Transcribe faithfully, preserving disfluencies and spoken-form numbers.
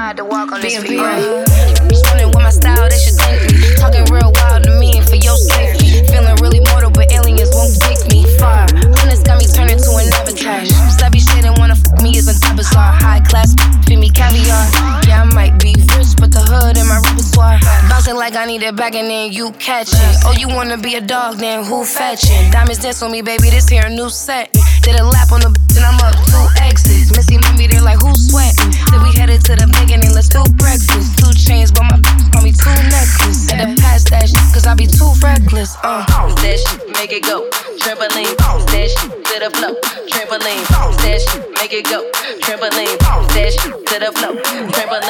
had to walk on this feet. Running with my style, they should thank me. Talking real wild to me and for your safety. Feeling really mortal, but aliens won't take me far. Honest got me turning to an avatar. Slappy shit and wanna fuck me isn't top bizarre. High class, feed me caviar. Yeah, I might be rich, but the hood in my repertoire. Bouncing like I need it back and then you catch it. Oh, you wanna be a dog, then who fetching? Diamonds dance on me, baby, this here a new set. Did a lap on the bitch and I'm up two exits. Missy met me there like who's sweating? Then we headed to the bacon and let's do breakfast. Two chains, but my bitch call me two necklaces. Had to pass that shit, cause I be too reckless. Uh. That shit, make it go. Trampoline, that shit to the flow. Trampoline, that shit, make it go. Trampoline, that shit to the flow. Trampoline.